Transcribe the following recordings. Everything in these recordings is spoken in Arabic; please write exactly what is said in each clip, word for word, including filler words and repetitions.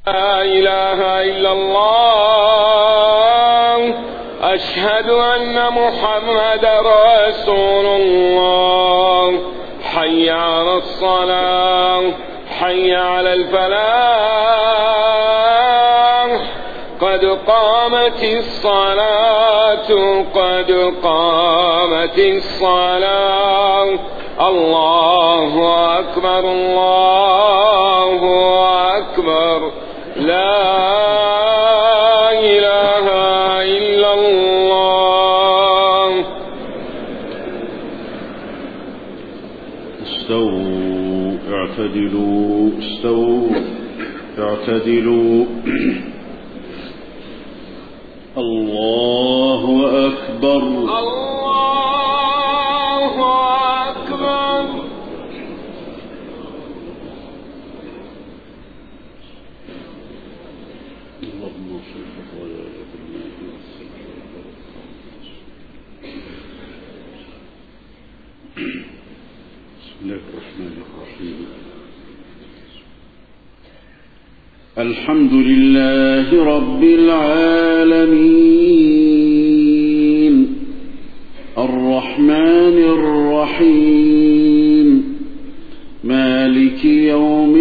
لا إله إلا الله أشهد أن محمد رسول الله حي على الصلاة حي على الفلاح قد قامت الصلاة قد قامت الصلاة الله أكبر الله أكبر لا إله إلا الله. استووا اعتدلوا استووا اعتدلوا الله أكبر الله أكبر. اللهم صل على سيدنا بسم الله الرحمن الرحيم. الحمد لله رب العالمين الرحمن الرحيم مالك يوم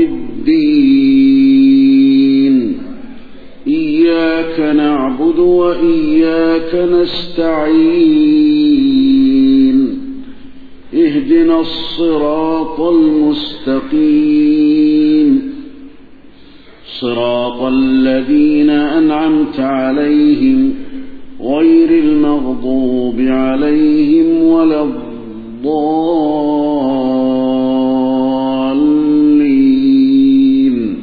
الدين إياك نعبد وإياك نستعين اهدنا الصراط المستقيم صراط الذين أنعمت عليهم غير المغضوب عليهم ولا الضالين.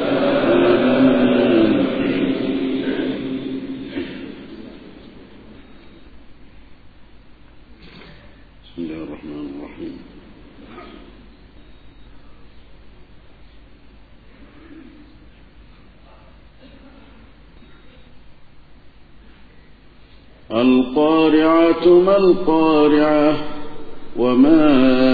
بسم الله الرحمن الرحيم. القارعة ما القارعة وما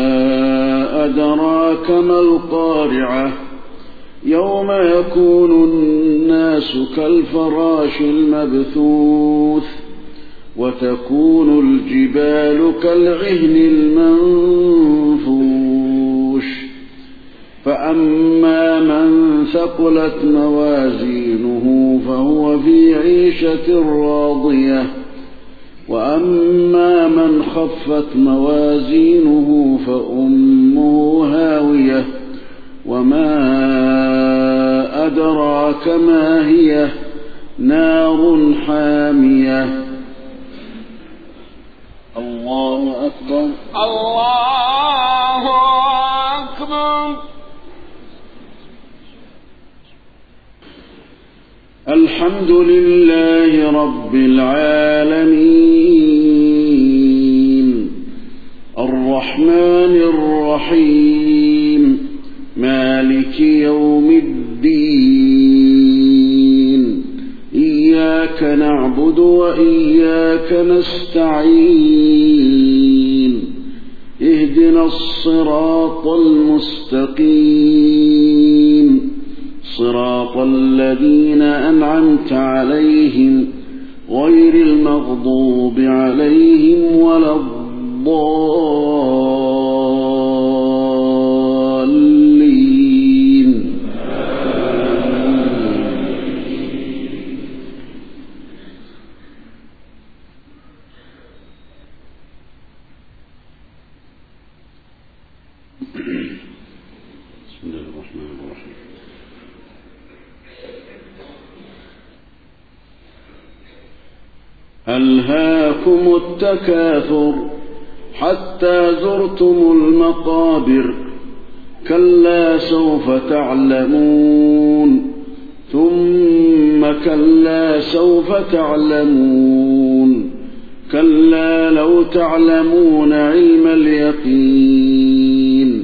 أدراك ما القارعة يوم يكون الناس كالفراش المبثوث وتكون الجبال كالعهن المنفوش فأما من ثقلت موازينه فهو في عيشة راضية وأما من خفت موازينه فأمه هاوية وما أدراك ما هي نار حامية. الله أكبر الله أكبر. الحمد لله رب العالمين الرحمن الرحيم مالك يوم الدين إياك نعبد وإياك نستعين اهدنا الصراط المستقيم صراط الذين أنعمت عليهم غير المغضوب عليهم ولا الضالين. بسم الله الرحمن الرحيم. ألهاكم التكاثر حتى زرتم المقابر كلا سوف تعلمون ثم كلا سوف تعلمون كلا لو تعلمون علم اليقين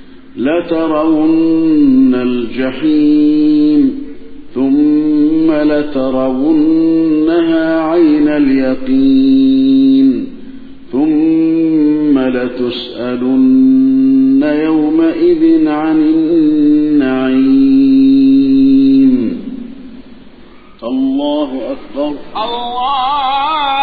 لترون الجحيم ثم لترونها عين اليقين ثم لتسألن يومئذ عن النعيم. الله أكبر. الله